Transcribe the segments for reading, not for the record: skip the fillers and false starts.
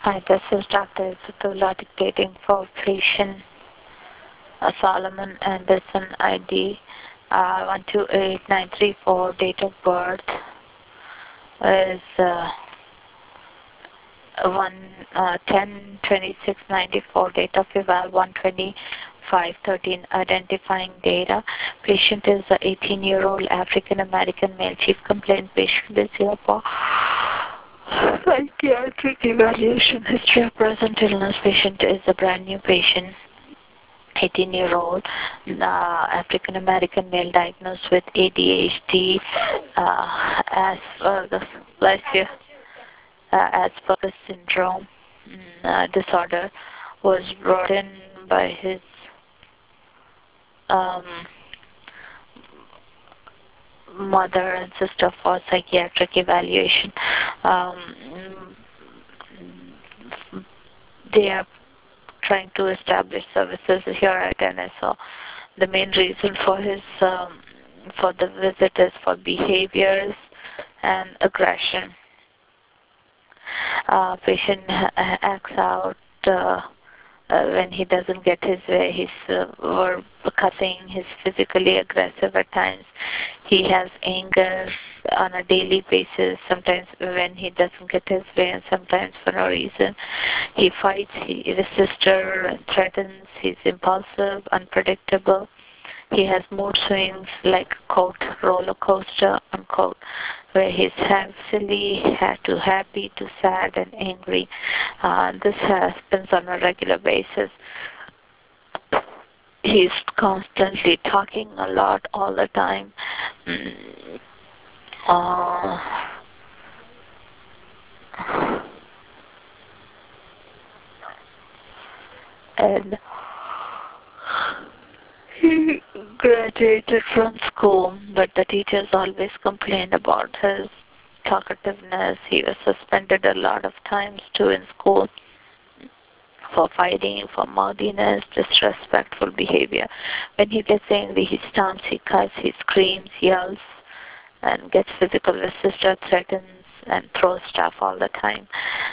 Hi, this is Dr. Isatullah dictating for patient Solomon Anderson ID 128934. Date of birth is 10/26/94. Date of eval 1/25/13. Identifying data. Patient is a 18-year-old African American male. Chief complaint patient is here for psychiatric evaluation. History of present illness. Patient is a brand new patient. 18-year-old African American male diagnosed with ADHD, Asperger's syndrome disorder, was brought in by his um, mother and sister for psychiatric evaluation. They are trying to establish services here at NSO. The main reason for his for the visit is for behaviors and aggression. Patient acts out when he doesn't get his way. He's cussing. He's physically aggressive at times. He has anger on a daily basis, sometimes when he doesn't get his way and sometimes for no reason. He fights, he resists and threatens. He's impulsive, unpredictable. He has mood swings like, quote, roller coaster, unquote, where he's silly, to happy, to sad and angry. This happens on a regular basis. He's constantly talking a lot all the time. And he graduated from school, but the teachers always complained about his talkativeness. He was suspended a lot of times too in school for fighting, for mouthiness, disrespectful behavior. When he gets angry, he stomps, he cuts, he screams, yells, and gets physical, resisted, threatens, and throws stuff all the time.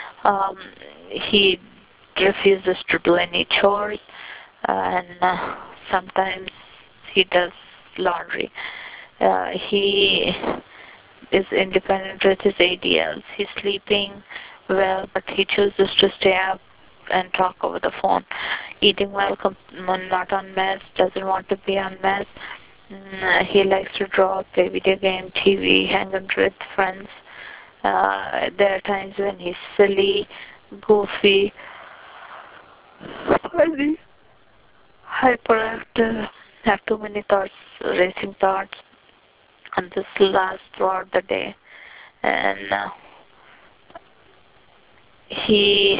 He refuses to do any chores, and sometimes he does laundry. He is independent with his ADLs. He's sleeping well, but he chooses to stay up and talk over the phone. Eating well, not on meds, doesn't want to be on meds. He likes to draw, play video game, TV, hang out with friends. There are times when he's silly, goofy, funny, hyperactive, have too many thoughts, racing thoughts, and this lasts throughout the day. And he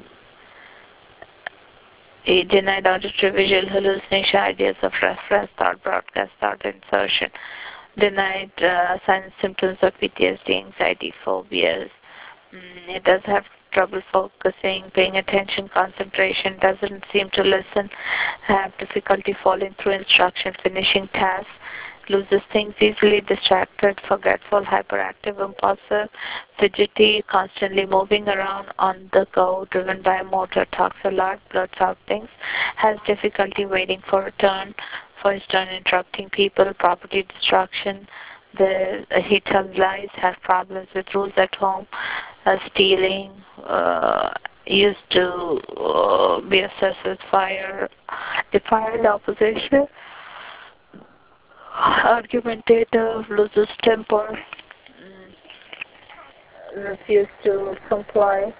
denied auditory, visual hallucination, ideas of reference, thought, broadcast, thought insertion. Denied signs and symptoms of PTSD, anxiety, phobias. He does have trouble focusing, paying attention, concentration, doesn't seem to listen, have difficulty following through instruction, finishing tasks, loses things easily, distracted, forgetful, hyperactive, impulsive, fidgety, constantly moving around on the go, driven by a motor, talks a lot, blurts out things, has difficulty waiting for his turn, interrupting people, property destruction. He tells lies, has problems with rules at home, stealing, used to be obsessed with fire, defiant opposition, argumentative, loses temper, refuse to comply,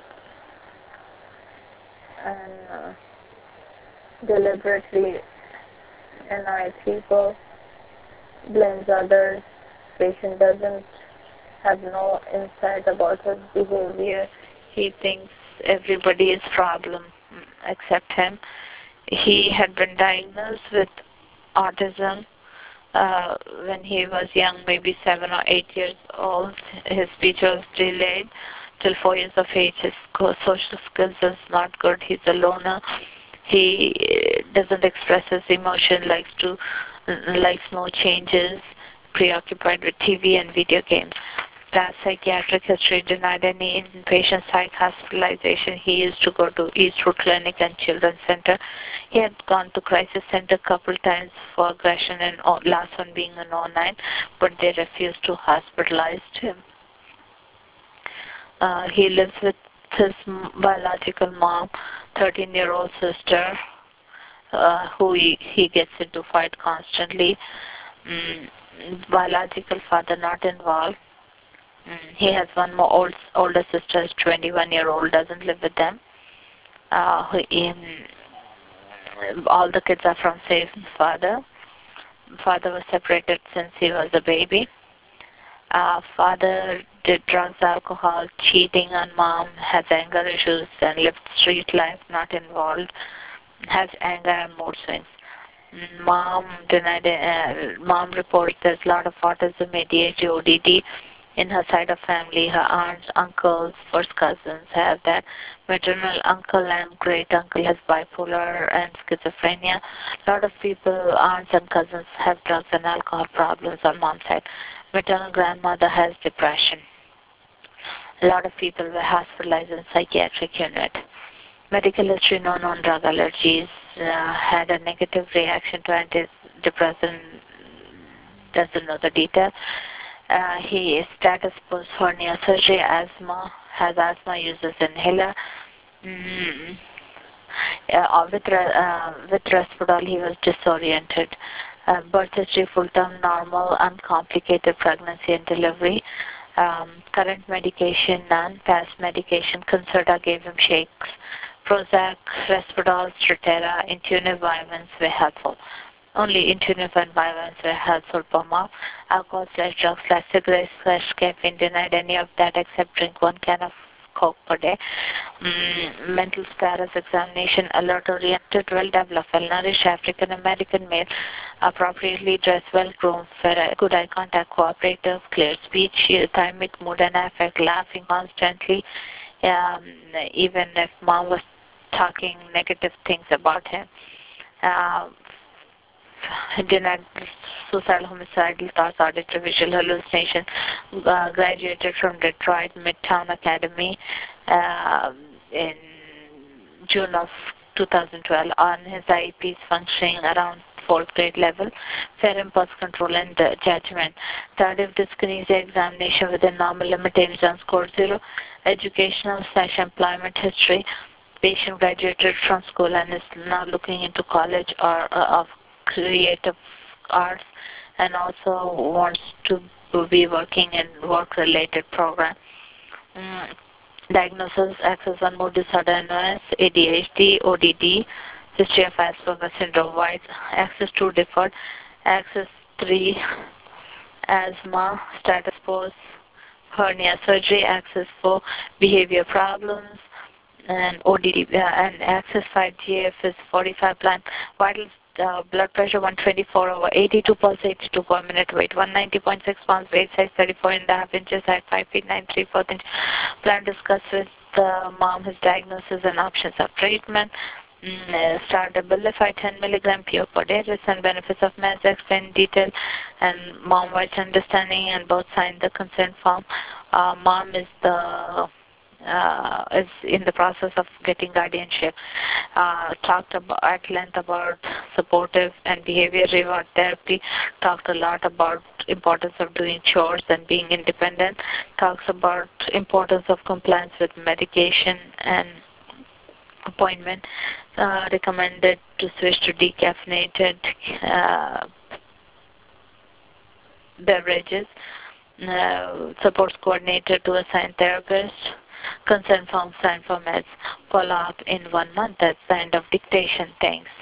and deliberately annoy people, blames others. Patient doesn't have no insight about his behavior. He thinks everybody is problem except him. He had been diagnosed with autism when he was young, maybe 7 or 8 years old. His speech was delayed till 4 years of age. His social skills is not good. He's a loner. He doesn't express his emotion, likes no changes, preoccupied with TV and video games. Past psychiatric history, denied any inpatient psych hospitalization. He used to go to Eastwood Clinic and Children's Center. He had gone to crisis center a couple times for aggression, and last one being in '09, but they refused to hospitalize him. He lives with his biological mom, 13-year-old sister, who he gets into fight constantly. Biological father not involved. He has one more older sister, 21-year-old, doesn't live with them. All the kids are from same father. Father was separated since he was a baby. Father did drugs, alcohol, cheating on mom, has anger issues, and lived street life, not involved, has anger and mood swings. Mom denied. Mom reports there's a lot of autism, ADHD, ODD in her side of family. Her aunts, uncles, first cousins have that. Maternal uncle and great uncle has bipolar and schizophrenia. A lot of people, aunts and cousins, have drugs and alcohol problems on mom's side. Maternal grandmother has depression. A lot of people were hospitalized in psychiatric unit. Medical history, no known drug allergies, had a negative reaction to antidepressant, doesn't know the detail. He is status post hernia surgery, asthma, has asthma, uses inhaler. Mm, with Risperdal, he was disoriented. Birth history, full-term, normal, uncomplicated pregnancy and delivery. Current medication, none. Past medication, Concerta gave him shakes. Prozac, Risperdal, Strattera, Intuniv, Vyvanse were helpful. Only Intuniv and Vyvanse were helpful for mom. Alcohol/drugs/cigarettes/ caffeine, denied any of that except drink 1 can of Coke per day. Mental status examination, alert, oriented, well-developed, well-nourished African American male, appropriately dressed, well-groomed, good eye contact, cooperative, clear speech, thymic mood and affect, laughing constantly, even if mom was talking negative things about him. Denied suicidal, homicidal thoughts, auditory, visual hallucination. Graduated from Detroit Midtown Academy in June of 2012 on his IEPs functioning around 4th grade level. Fair impulse control and judgment. Tardive dyskinesia examination within normal limitations on score 0. Educational/employment history. Patient graduated from school and is now looking into college or of creative arts, and also wants to be working in work-related program. Diagnosis: Axis 1 mood disorder, NOS, ADHD, ODD, history of Asperger's syndrome, White. Axis 2 deferred, Axis 3 asthma, status post hernia surgery, Axis 4 behavior problems, and ODD, and Axis 5 GF is 45 plan. Vital blood pressure 124/82, pulse 82 per minute, weight 190.6 pounds, waist size 34.5 inches, height 5 feet 9 3/4 inch. Plan discuss with mom his diagnosis and options of treatment. Start Abilify 10 milligram pure per day. Risks and benefits of meds explained in detail, and mom writes understanding, and both sign the consent form. Mom is in the process of getting guardianship. Talked about at length about supportive and behavior reward therapy. Talked a lot about importance of doing chores and being independent. Talks about importance of compliance with medication and appointment. Recommended to switch to decaffeinated beverages. Supports coordinator to assign therapist. Consent form signed for meds. Follow up in 1 month. That's the end of dictation. Thanks.